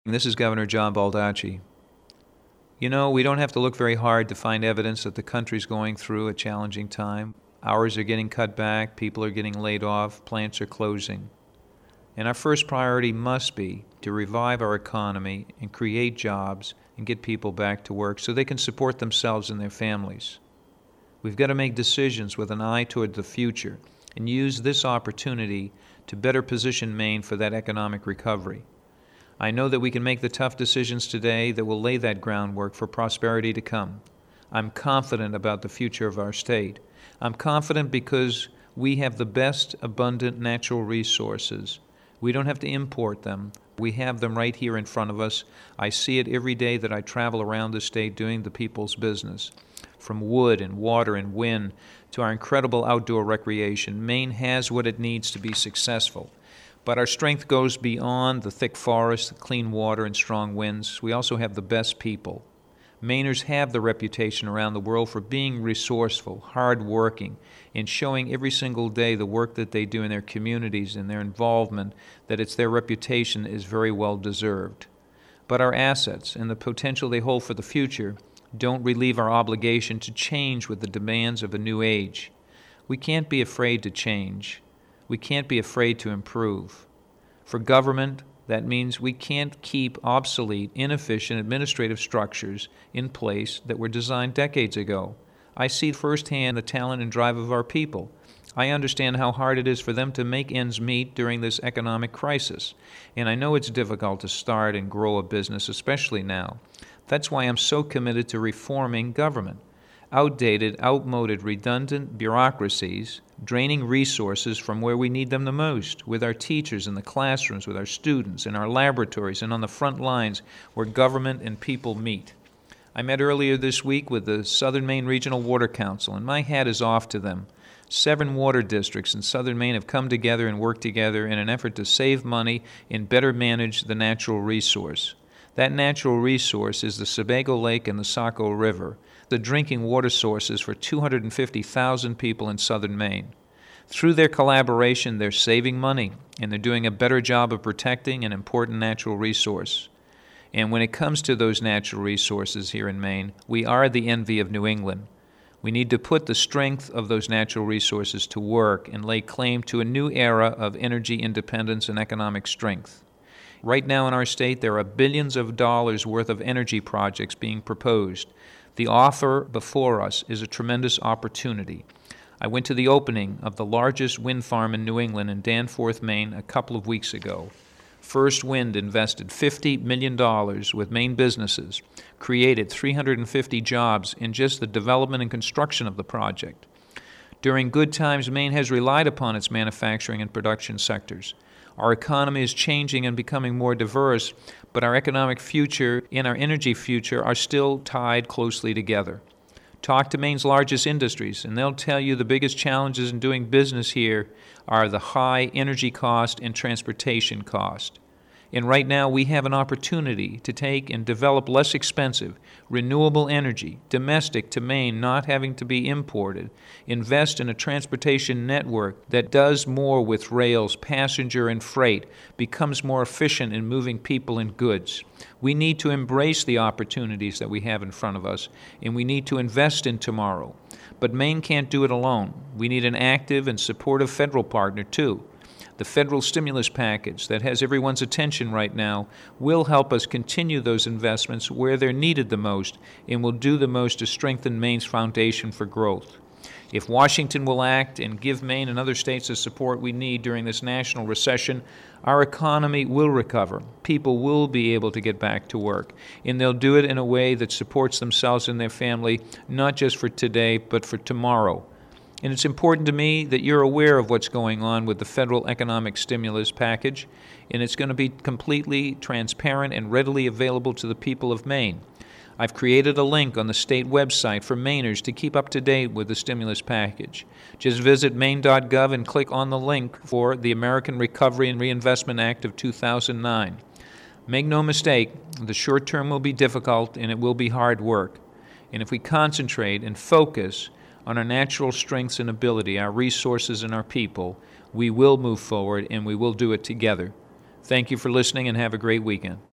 This is Governor John Baldacci. You know, we don't have to look very hard to find evidence that the country's going through a challenging time. Hours are getting cut back, people are getting laid off, plants are closing. And our first priority must be to revive our economy and create jobs and get people back to work so they can support themselves and their families. We've got to make decisions with an eye toward the future and use this opportunity to better position Maine for that economic recovery. I know that we can make the tough decisions today that will lay that groundwork for prosperity to come. I'm confident about the future of our state. I'm confident because we have the best abundant natural resources. We don't have to import them. We have them right here in front of us. I see it every day that I travel around the state doing the people's business. From wood and water and wind to our incredible outdoor recreation, Maine has what it needs to be successful. But our strength goes beyond the thick forests, the clean water, and strong winds. We also have the best people. Mainers have the reputation around the world for being resourceful, hard-working, and showing every single day the work that they do in their communities and their involvement, that it's their reputation is very well deserved. But our assets and the potential they hold for the future don't relieve our obligation to change with the demands of a new age. We can't be afraid to change. We can't be afraid to improve. For government, that means we can't keep obsolete, inefficient administrative structures in place that were designed decades ago. I see firsthand the talent and drive of our people. I understand how hard it is for them to make ends meet during this economic crisis. And I know it's difficult to start and grow a business, especially now. That's why I'm so committed to reforming government. Outdated, outmoded, redundant bureaucracies draining resources from where we need them the most, with our teachers in the classrooms, with our students, in our laboratories, and on the front lines where government and people meet. I met earlier this week with the Southern Maine Regional Water Council, and my hat is off to them. 7 water districts in southern Maine have come together and worked together in an effort to save money and better manage the natural resource. That natural resource is the Sebago Lake and the Saco River, the drinking water sources for 250,000 people in southern Maine. Through their collaboration, they're saving money, and they're doing a better job of protecting an important natural resource. And when it comes to those natural resources here in Maine, we are the envy of New England. We need to put the strength of those natural resources to work and lay claim to a new era of energy independence and economic strength. Right now in our state, there are billions of dollars worth of energy projects being proposed. The offer before us is a tremendous opportunity. I went to the opening of the largest wind farm in New England in Danforth, Maine, a couple of weeks ago. First Wind invested $50 million with Maine businesses, created 350 jobs in just the development and construction of the project. During good times, Maine has relied upon its manufacturing and production sectors. Our economy is changing and becoming more diverse, but our economic future and our energy future are still tied closely together. Talk to Maine's largest industries, and they'll tell you the biggest challenges in doing business here are the high energy cost and transportation cost. And right now we have an opportunity to take and develop less expensive, renewable energy, domestic to Maine, not having to be imported, invest in a transportation network that does more with rails, passenger and freight, becomes more efficient in moving people and goods. We need to embrace the opportunities that we have in front of us, and we need to invest in tomorrow. But Maine can't do it alone. We need an active and supportive federal partner, too. The federal stimulus package that has everyone's attention right now will help us continue those investments where they're needed the most and will do the most to strengthen Maine's foundation for growth. If Washington will act and give Maine and other states the support we need during this national recession, our economy will recover. People will be able to get back to work, and they'll do it in a way that supports themselves and their family, not just for today, but for tomorrow. And it's important to me that you're aware of what's going on with the federal economic stimulus package, and it's going to be completely transparent and readily available to the people of Maine. I've created a link on the state website for Mainers to keep up to date with the stimulus package. Just visit maine.gov and click on the link for the American Recovery and Reinvestment Act of 2009. Make no mistake, the short term will be difficult and it will be hard work. And if we concentrate and focus on our natural strengths and ability, our resources and our people, we will move forward and we will do it together. Thank you for listening and have a great weekend.